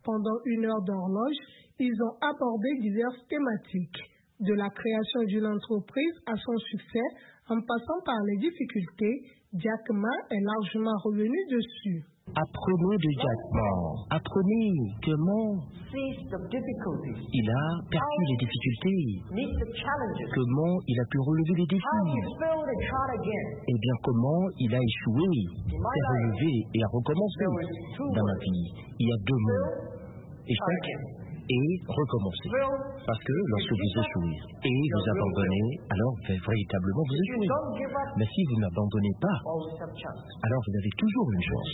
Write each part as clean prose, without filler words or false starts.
Pendant 1 heure d'horloge, ils ont abordé diverses thématiques, de la création d'une entreprise à son succès, en passant par les difficultés. Jack Ma est largement revenu dessus. Apprenez de Jack Ma. Apprenez comment il a perçu les difficultés, comment il a pu relever les défis, et bien comment il a échoué, s'est relevé et a recommencé. Dans ma vie, il y a 2 mots, échec et recommencer. Parce que lorsque vous échouez et vous abandonnez, alors véritablement vous échouez. Mais si vous n'abandonnez pas, alors vous avez toujours une chance.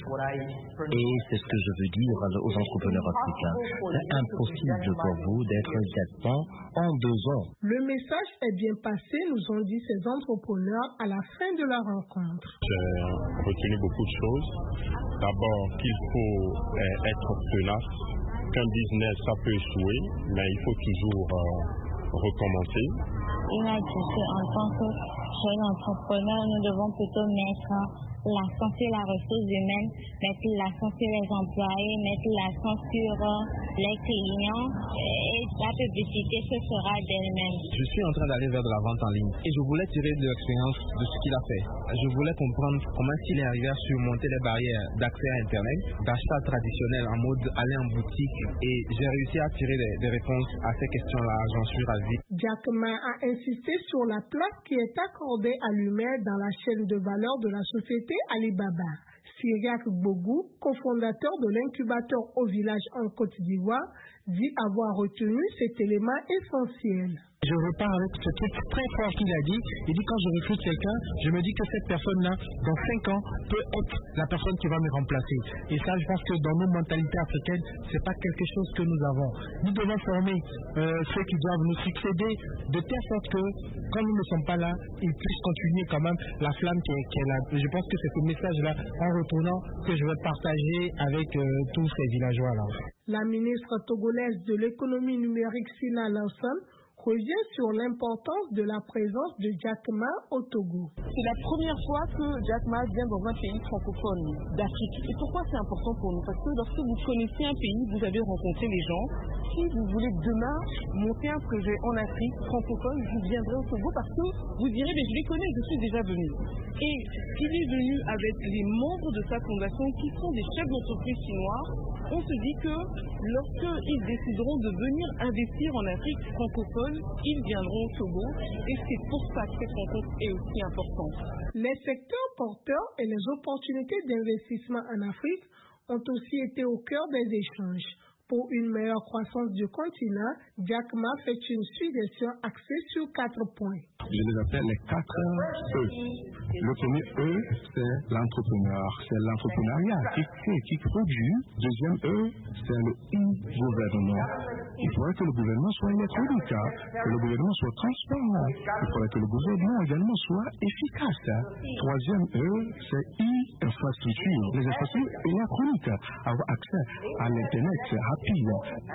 Et c'est ce que je veux dire aux entrepreneurs africains. C'est impossible pour vous d'être Jack Ma en 2 ans. Le message est bien passé, nous ont dit ces entrepreneurs à la fin de la rencontre. J'ai retenu beaucoup de choses. D'abord, qu'il faut être tenace. Qu'un business, ça peut échouer, mais il faut toujours recommencer. Il m'a dit qu'en tant que jeune entrepreneur, nous devons plutôt mettre l'accent sur la ressource humaine, mettre l'accent sur les employés, mettre l'accent sur les clients, et la publicité se fera d'elle-même. Je suis en train d'aller vers de la vente en ligne et je voulais tirer de l'expérience de ce qu'il a fait. Je voulais comprendre comment il est arrivé à surmonter les barrières d'accès à Internet, d'achat traditionnel en mode aller en boutique, et j'ai réussi à tirer des réponses à ces questions-là, j'en suis ravi. Jack Ma a insisté sur la place qui est accordée à l'humain dans la chaîne de valeur de la société Alibaba. Syriac Gbogou, cofondateur de l'incubateur au village en Côte d'Ivoire, dit avoir retenu cet élément essentiel. Je repars avec ce truc très fort qu'il a dit. Il dit quand je recrute quelqu'un, je me dis que cette personne-là, dans 5 ans, peut être la personne qui va me remplacer. Et ça, je pense que dans nos mentalités africaines, c'est pas quelque chose que nous avons. Nous devons former ceux qui doivent nous succéder de telle sorte que, quand nous ne sommes pas là, ils puissent continuer quand même la flamme qui est là. Je pense que c'est ce message-là, en retournant, que je vais partager avec tous ces villageois-là. La ministre togolaise de l'économie numérique, Sina Lansana, revient sur l'importance de la présence de Jack Ma au Togo. C'est la première fois que Jack Ma vient dans un pays francophone d'Afrique. Et pourquoi c'est important pour nous? Parce que lorsque vous connaissez un pays, vous avez rencontré les gens. Si vous voulez demain monter un projet en Afrique francophone, vous viendrez au Togo parce que vous direz, mais je les connais, je suis déjà venu. Et il est venu avec les membres de sa fondation qui sont des chefs d'entreprise chinois. On se dit que lorsqu'ils décideront de venir investir en Afrique francophone, ils viendront au Togo, et c'est pour ça que cette rencontre est aussi importante. Les secteurs porteurs et les opportunités d'investissement en Afrique ont aussi été au cœur des échanges. Pour une meilleure croissance du continent, Jack Ma fait une suggestion axée sur 4 points. Je les appelle les 4 E. Le premier E, c'est l'entrepreneur, c'est l'entrepreneuriat qui produit. Deuxième E, c'est le e-gouvernement. Il faudrait que le gouvernement soit électronique, que le gouvernement soit transparent. Il faudrait que le gouvernement également soit efficace. Troisième E, c'est e-infrastructure. Les infrastructures électroniques, avoir accès à l'Internet rapide.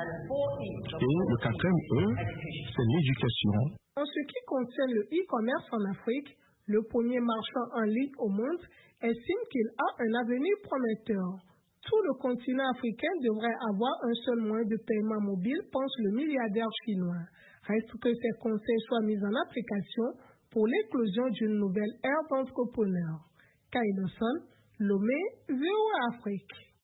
Et le 4e E, c'est l'éducation. En ce qui concerne le e-commerce en Afrique, le premier marchand en ligne au monde estime qu'il a un avenir prometteur. Tout le continent africain devrait avoir un seul moyen de paiement mobile, pense le milliardaire chinois. Reste que ces conseils soient mis en application pour l'éclosion d'une nouvelle ère d'entrepreneurs. Kailoson, Lomé, VOA Afrique.